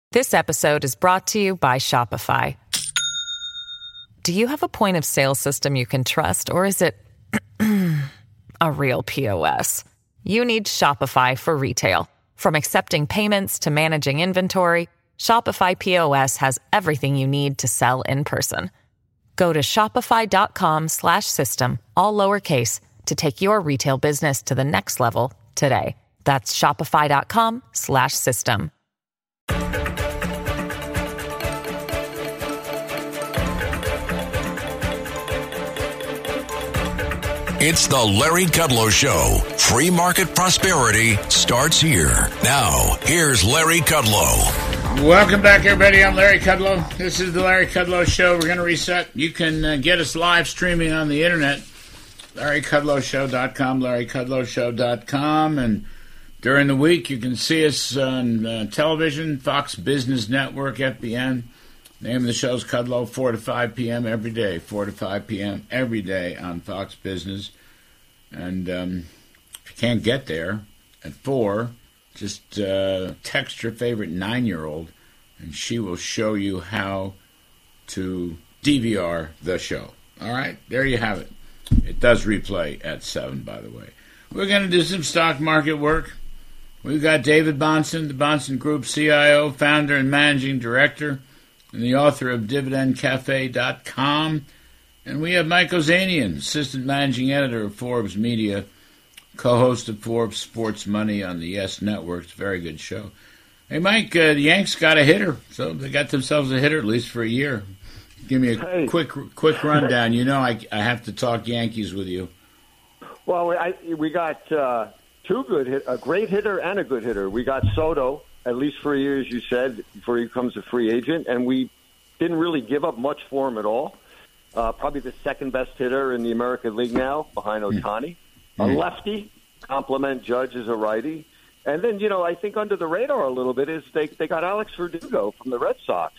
This episode is brought to you by Shopify. Do you have a point of sale system you can trust, or is it a real POS? You need Shopify for retail. From accepting payments to managing inventory, Shopify POS has everything you need to sell in person. Go to shopify.com/system, all lowercase, to take your retail business to the next level today. That's shopify.com/system. It's the Larry Kudlow Show. Free market prosperity starts here. Now, here's Larry Kudlow. Welcome back, everybody. I'm Larry Kudlow. This is the Larry Kudlow Show. We're going to reset. You can get us live streaming on the internet. LarryKudlowShow.com, LarryKudlowShow.com. And during the week, you can see us on television, Fox Business Network, FBN. Name of the show is Kudlow, 4 to 5 p.m. every day. 4 to 5 p.m. every day on Fox Business. And if you can't get there at 4, just text your favorite 9-year-old, and she will show you how to DVR the show. All right? There you have it. It does replay at 7, by the way. We're going to do some stock market work. We've got David Bahnsen, the Bahnsen Group CIO, founder and managing director, and the author of DividendCafe.com. And we have Mike Ozanian, assistant managing editor of Forbes Media, co-host of Forbes Sports Money on the Yes Network. It's a very good show. Hey, Mike, the Yanks got a hitter, so they got themselves a hitter at least for a year. Give me a quick rundown. You know I have to talk Yankees with you. Well, we got two good a great hitter and a good hitter. We got Soto, at least for a year, as you said, before he becomes a free agent, and we didn't really give up much for him at all. Probably the second best hitter in the American League now, behind Ohtani. A lefty, complement Judge as a righty. And then, I think under the radar a little bit is they got Alex Verdugo from the Red Sox.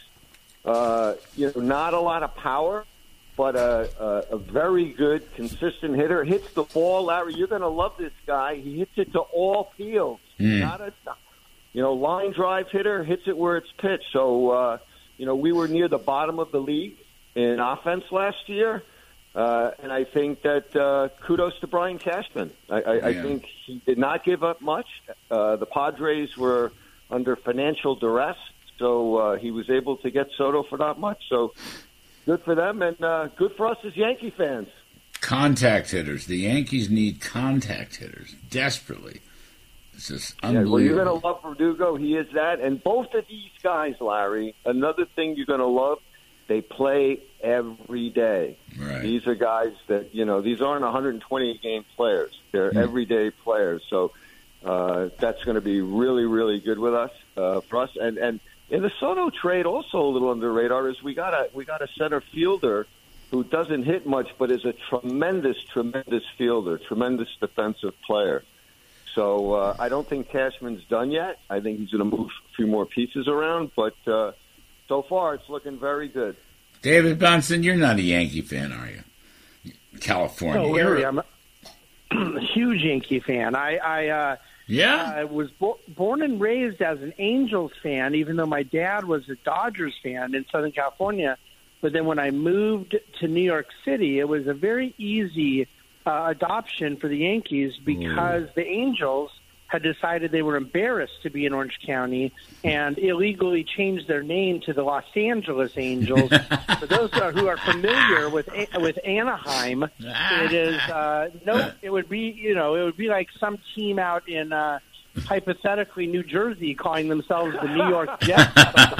Not a lot of power, but a very good, consistent hitter. Hits the ball, Larry. You're going to love this guy. He hits it to all fields. Not a line drive hitter, hits it where it's pitched. So, we were near the bottom of the league in offense last year. And I think that kudos to Brian Cashman. I think he did not give up much. The Padres were under financial duress, so he was able to get Soto for not much. So good for them, and good for us as Yankee fans. Contact hitters. The Yankees need contact hitters desperately. It's just unbelievable. Well, you're going to love Verdugo. He is that. And both of these guys, Larry, another thing you're going to love, they play every day. Right. These are guys that, these aren't 120-game players. They're everyday players. So that's going to be really, really good with us, for us. And in the Soto trade, also a little under the radar, is we got a center fielder who doesn't hit much, but is a tremendous, tremendous fielder, tremendous defensive player. So I don't think Cashman's done yet. I think he's going to move a few more pieces around, but so far it's looking very good. David Bahnsen, you're not a Yankee fan, are you? California. No, Larry, I'm a huge Yankee fan. I was born and raised as an Angels fan, even though my dad was a Dodgers fan in Southern California. But then when I moved to New York City, it was a very easy adoption for the Yankees because the Angels had decided they were embarrassed to be in Orange County and illegally changed their name to the Los Angeles Angels. For those who are familiar with Anaheim, it is it would be like some team out in hypothetically New Jersey calling themselves the New York Jets.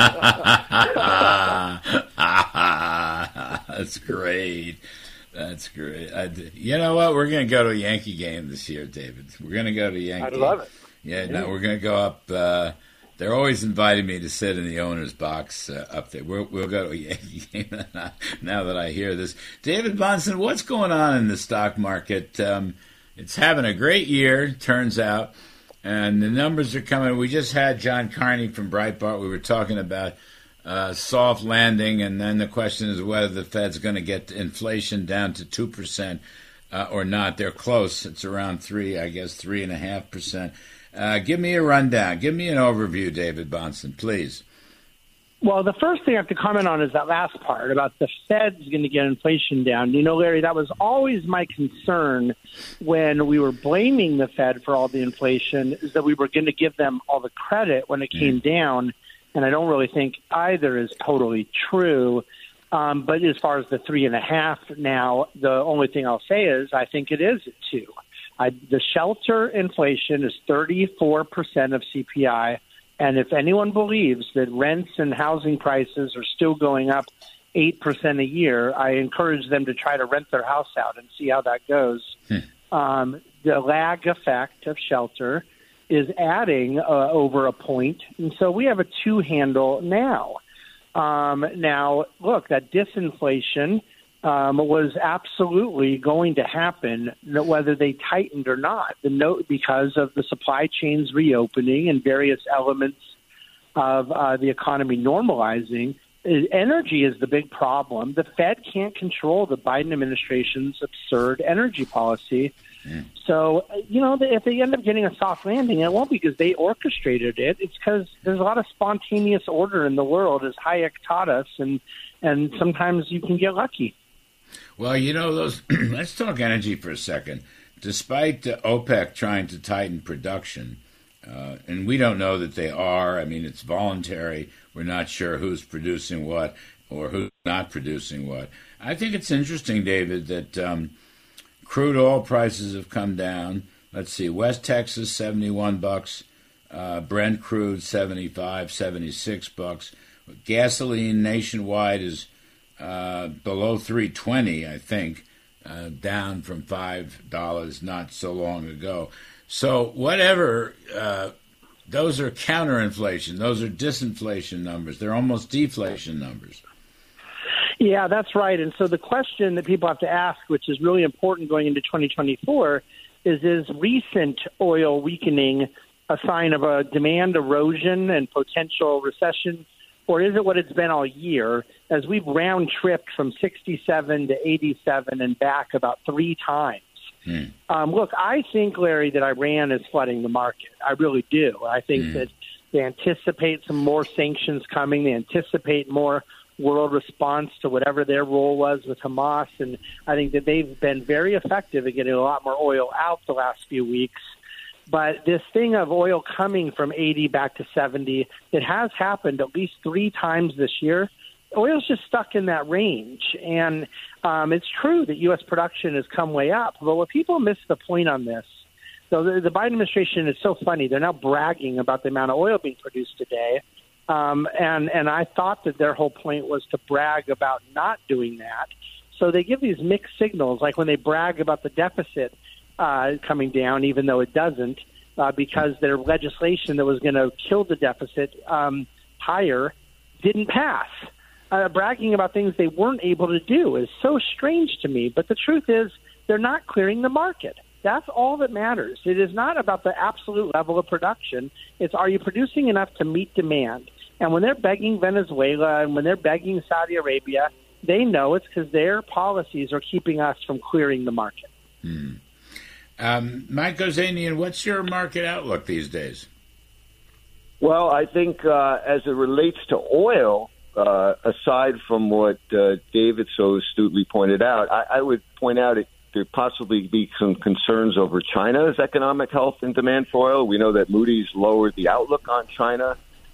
That's great. That's great. You know what? We're going to go to a Yankee game this year, David. We're going to go to a Yankee game. I love it. Yeah, no, we're going to go up. They're always inviting me to sit in the owner's box up there. We'll go to a Yankee game now that I hear this. David Bahnsen, what's going on in the stock market? It's having a great year, turns out, and the numbers are coming. We just had John Carney from Breitbart. We were talking about soft landing, and then the question is whether the Fed's going to get inflation down to 2% or not. They're close. It's around 3.5%. Give me a rundown. Give me an overview, David Bahnsen, please. Well, the first thing I have to comment on is that last part about the Fed's going to get inflation down. You know, Larry, that was always my concern when we were blaming the Fed for all the inflation, is that we were going to give them all the credit when it came down. And I don't really think either is totally true. But as far as the 3.5 now, the only thing I'll say is I think it is at 2. The shelter inflation is 34% of CPI. And if anyone believes that rents and housing prices are still going up 8% a year, I encourage them to try to rent their house out and see how that goes. The lag effect of shelter is adding over a point. And so we have a 2 handle now. Now, look, that disinflation was absolutely going to happen, whether they tightened or not. Because of the supply chains reopening and various elements of the economy normalizing, energy is the big problem. The Fed can't control the Biden administration's absurd energy policy. So, you know, if they end up getting a soft landing, it won't be because they orchestrated it. It's because there's a lot of spontaneous order in the world, as Hayek taught us, and sometimes you can get lucky. Well, you know, let's talk energy for a second. Despite OPEC trying to tighten production, and we don't know that they are. I mean, it's voluntary. We're not sure who's producing what or who's not producing what. I think it's interesting, David, that crude oil prices have come down. Let's see, West Texas, $71. Brent crude, $75, $76. Gasoline nationwide is below $3.20, I think, down from $5 not so long ago. So whatever, those are counterinflation. Those are disinflation numbers. They're almost deflation numbers. Yeah, that's right. And so the question that people have to ask, which is really important going into 2024, is recent oil weakening a sign of a demand erosion and potential recession, or is it what it's been all year, as we've round-tripped from 67 to 87 and back about 3 times? Look, I think, Larry, that Iran is flooding the market. I really do. I think that they anticipate some more sanctions coming. They anticipate more world response to whatever their role was with Hamas. And I think that they've been very effective at getting a lot more oil out the last few weeks. But this thing of oil coming from 80 back to 70, it has happened at least 3 times this year. Oil's just stuck in that range. And it's true that U.S. production has come way up. But what people miss the point on this, so the Biden administration is so funny. They're now bragging about the amount of oil being produced today. And I thought that their whole point was to brag about not doing that. So they give these mixed signals, like when they brag about the deficit coming down, even though it doesn't, because their legislation that was going to kill the deficit higher didn't pass. Bragging about things they weren't able to do is so strange to me. But the truth is they're not clearing the market. That's all that matters. It is not about the absolute level of production. It's, are you producing enough to meet demand? And when they're begging Venezuela and when they're begging Saudi Arabia, they know it's because their policies are keeping us from clearing the market. Mike Ozanian, what's your market outlook these days? Well, I think as it relates to oil, aside from what David so astutely pointed out, I would point out there possibly be some concerns over China's economic health and demand for oil. We know that Moody's lowered the outlook on China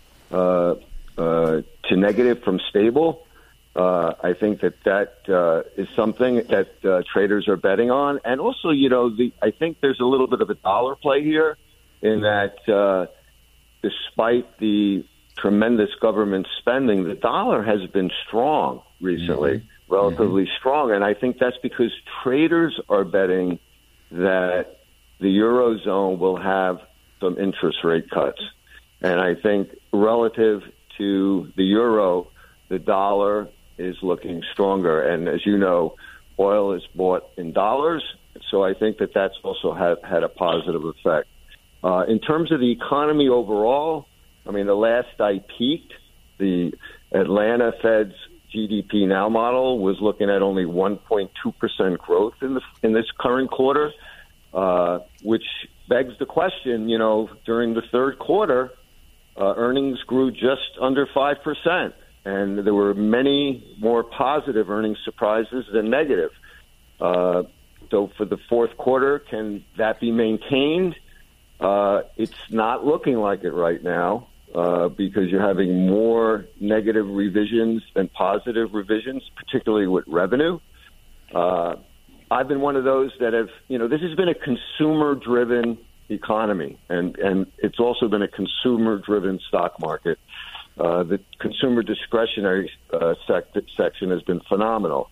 to negative from stable. I think that is something that traders are betting on. And also, you know, I think there's a little bit of a dollar play here in that despite the tremendous government spending, the dollar has been strong recently, relatively strong. And I think that's because traders are betting that the Eurozone will have some interest rate cuts. And I think relative to the euro, the dollar is looking stronger. And as you know, oil is bought in dollars. So I think that that's also had a positive effect. In terms of the economy overall, I mean, the last I peeked, the Atlanta Fed's GDP Now model was looking at only 1.2% growth in this current quarter, which begs the question, you know, during the third quarter, earnings grew just under 5%, and there were many more positive earnings surprises than negative. So for the fourth quarter, can that be maintained? It's not looking like it right now because you're having more negative revisions than positive revisions, particularly with revenue. I've been one of those that have, this has been a consumer-driven economy, and it's also been a consumer-driven stock market. The consumer discretionary section has been phenomenal.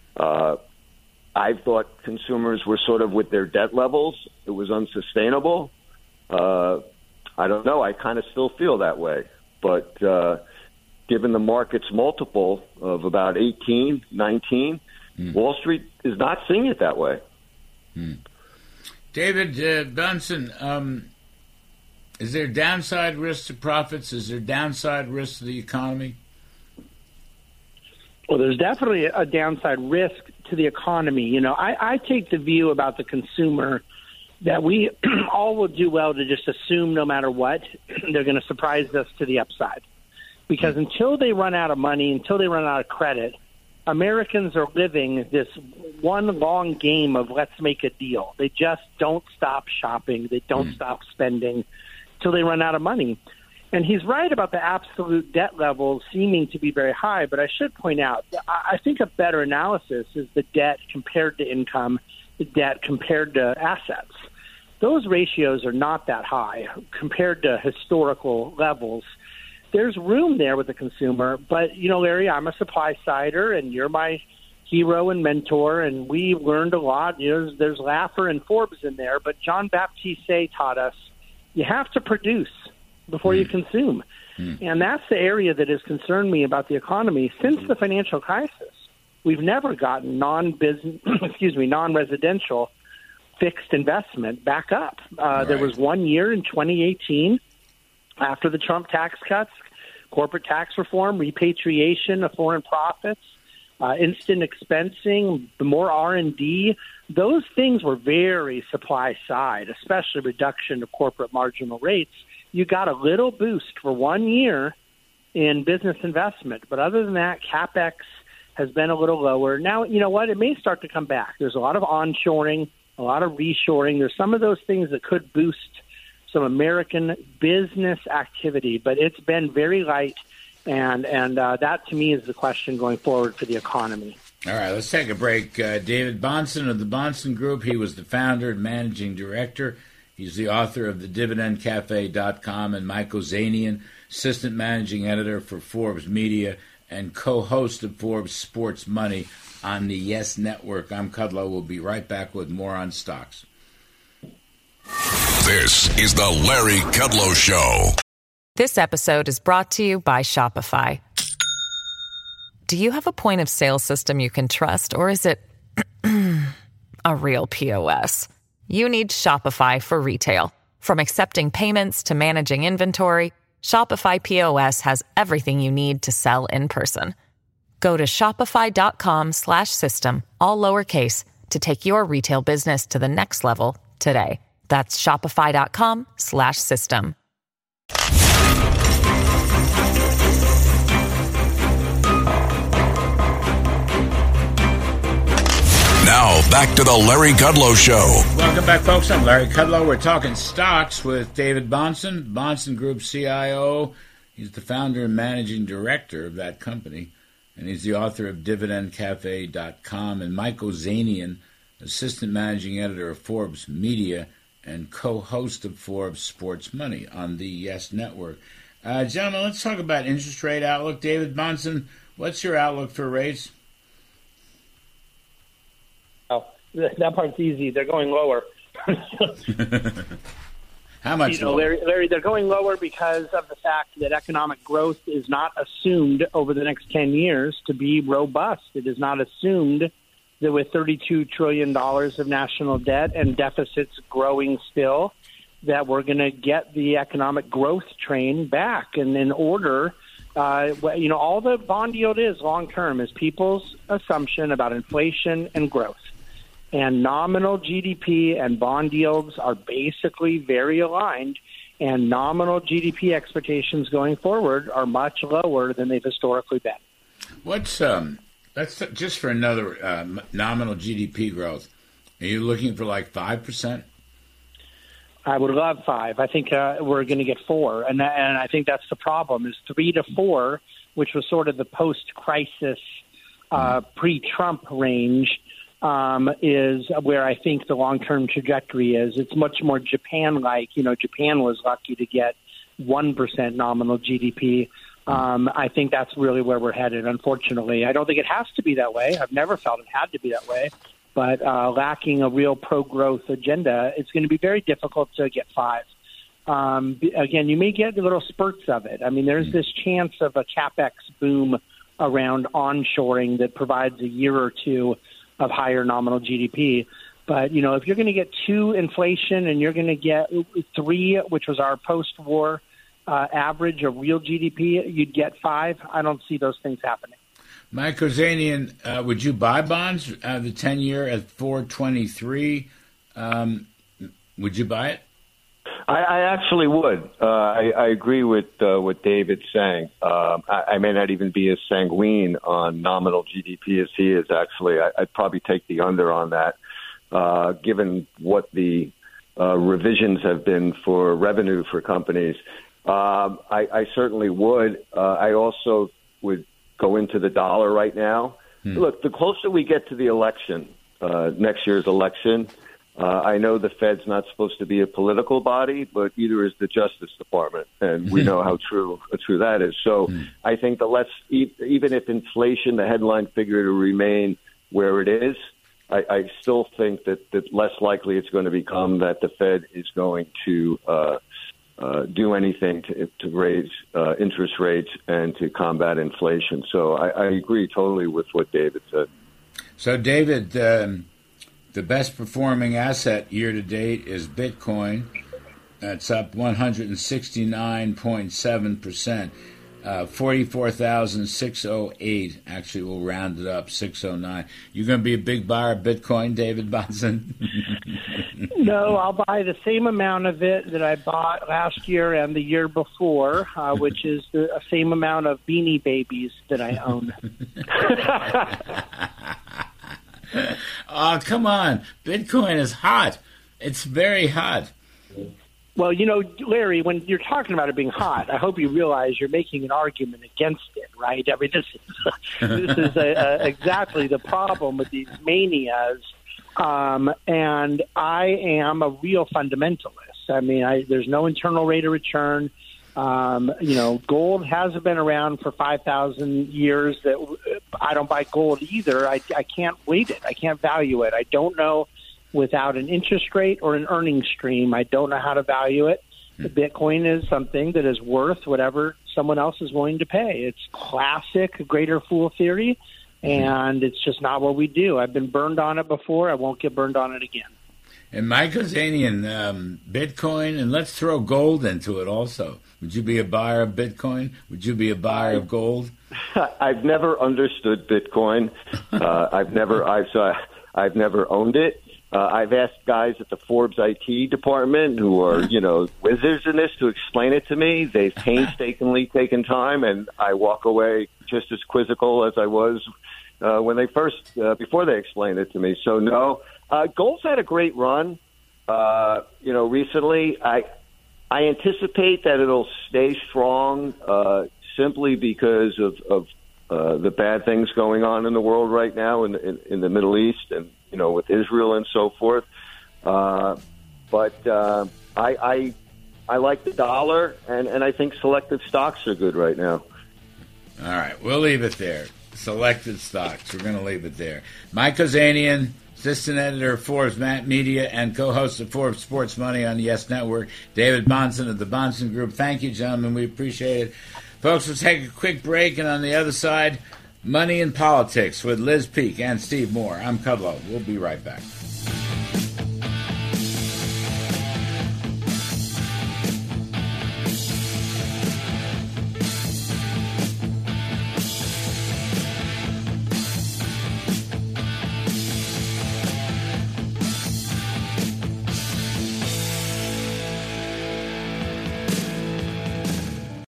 I thought consumers were sort of with their debt levels. It was unsustainable. I don't know. I kind of still feel that way. But given the market's multiple of about 18, 19, Wall Street is not seeing it that way. David Bahnsen, is there downside risk to profits? Is there downside risk to the economy? Well, there's definitely a downside risk to the economy. I take the view about the consumer that we all will do well to just assume no matter what, they're going to surprise us to the upside. Because until they run out of money, until they run out of credit, Americans are living this one long game of let's make a deal. They just don't stop shopping. They don't stop spending till they run out of money. And he's right about the absolute debt levels seeming to be very high, but I should point out, I think a better analysis is the debt compared to income, the debt compared to assets. Those ratios are not that high compared to historical levels. There's room there with the consumer, but, Larry, I'm a supply sider, and you're my hero and mentor, and we learned a lot. There's Laffer and Forbes in there, but John Baptiste Say taught us you have to produce before you consume. And that's the area that has concerned me about the economy. Since the financial crisis, we've never gotten non-residential fixed investment back up. There was 1 year in 2018 after the Trump tax cuts, corporate tax reform, repatriation of foreign profits, instant expensing, the more R&D. Those things were very supply side, especially reduction of corporate marginal rates. You got a little boost for 1 year in business investment. But other than that, CapEx has been a little lower. Now, you know what? It may start to come back. There's a lot of onshoring, a lot of reshoring. There's some of those things that could boost some American business activity, but it's been very light, and that to me is the question going forward for the economy. All right, let's take a break. David Bahnsen of the Bahnsen Group. He was the founder and managing director. He's the author of thedividendcafe.com, and Michael Zanian, assistant managing editor for Forbes Media and co-host of Forbes Sports Money on the Yes Network. I'm Kudlow. We'll be right back with more on stocks. This is the Larry Kudlow Show. This episode is brought to you by Shopify. Do you have a point of sale system you can trust, or is it a real POS? You need Shopify for retail. From accepting payments to managing inventory, Shopify POS has everything you need to sell in person. Go to shopify.com/system, all lowercase, to take your retail business to the next level today. That's shopify.com/system. Now, back to the Larry Kudlow Show. Welcome back, folks. I'm Larry Kudlow. We're talking stocks with David Bahnsen, Bahnsen Group CIO. He's the founder and managing director of that company, and he's the author of DividendCafe.com, and Michael Zanian, assistant managing editor of Forbes Media and co-host of Forbes Sports Money on the Yes Network. Gentlemen, let's talk about interest rate outlook. David Bahnsen, what's your outlook for rates? That part's easy. They're going lower. How much lower? Larry, they're going lower because of the fact that economic growth is not assumed over the next 10 years to be robust. It is not assumed that with $32 trillion of national debt and deficits growing still, that we're going to get the economic growth train back. And in order, all the bond yield is long-term is people's assumption about inflation and growth. And nominal GDP and bond yields are basically very aligned. and nominal GDP expectations going forward are much lower than they've historically been. What's that's just for another nominal GDP growth? Are you looking for like 5%? I would love 5. I think we're going to get 4, and I think that's the problem. Is 3 to 4, which was sort of the post-crisis, pre-Trump range, is where I think the long-term trajectory is. It's much more Japan-like. Japan was lucky to get 1% nominal GDP. I think that's really where we're headed, unfortunately. I don't think it has to be that way. I've never felt it had to be that way. But lacking a real pro-growth agenda, it's going to be very difficult to get 5. Again, you may get little spurts of it. I mean, there's this chance of a CapEx boom around onshoring that provides a year or two of higher nominal GDP. But, if you're going to get 2 inflation and you're going to get 3, which was our post-war average of real GDP, you'd get 5. I don't see those things happening. Mike Kozanian, would you buy bonds, the 10-year at 4.23? Would you buy it? I actually would. I agree with what David's saying. I may not even be as sanguine on nominal GDP as he is, actually. I'd probably take the under on that, given what the revisions have been for revenue for companies. I certainly would. I also would go into the dollar right now. Look, the closer we get to the election, next year's election, I know the Fed's not supposed to be a political body, but either is the Justice Department, and we know how true that is. So I think even if inflation, the headline figure, to remain where it is, I still think that less likely it's going to become that the Fed is going to do anything to raise interest rates and to combat inflation. So I agree totally with what David said. So, David, the best performing asset year to date is Bitcoin. That's up 169.7%. 44,608. Actually, we'll round it up, 609. You going to be a big buyer of Bitcoin, David Bahnsen? No, I'll buy the same amount of it that I bought last year and the year before, which is the same amount of Beanie Babies that I own. Oh, come on. Bitcoin is hot. It's very hot. Well, Larry, when you're talking about it being hot, I hope you realize you're making an argument against it, right? I mean, this is exactly the problem with these manias. And I am a real fundamentalist. I mean, there's no internal rate of return. Gold hasn't been around for 5,000 years. That I don't buy gold either. I can't weight it. I can't value it. I don't know. Without an interest rate or an earnings stream, I don't know how to value it. Bitcoin is something that is worth whatever someone else is willing to pay. It's classic greater fool theory, and it's just not what we do. I've been burned on it before. I won't get burned on it again. And Mike Kozanian, Bitcoin, and let's throw gold into it also. Would you be a buyer of Bitcoin? Would you be a buyer of gold? I've never understood Bitcoin. I've never owned it. I've asked guys at the Forbes IT department who are, wizards in this to explain it to me. They've painstakingly taken time, and I walk away just as quizzical as I was when they before they explained it to me. So, no. Gold's had a great run, recently. I anticipate that it'll stay strong simply because of the bad things going on in the world right now in the Middle East and, with Israel and so forth. But I like the dollar, and I think selective stocks are good right now. All right, we'll leave it there. Selected stocks. We're going to leave it there. Mike Kozanian, assistant editor of Forbes Media and co-host of Forbes Sports Money on the Yes Network. David Bahnsen of the Bahnsen Group. Thank you, gentlemen. We appreciate it. Folks, we'll take a quick break, and on the other side, Money in Politics with Liz Peek and Steve Moore. I'm Kudlow. We'll be right back.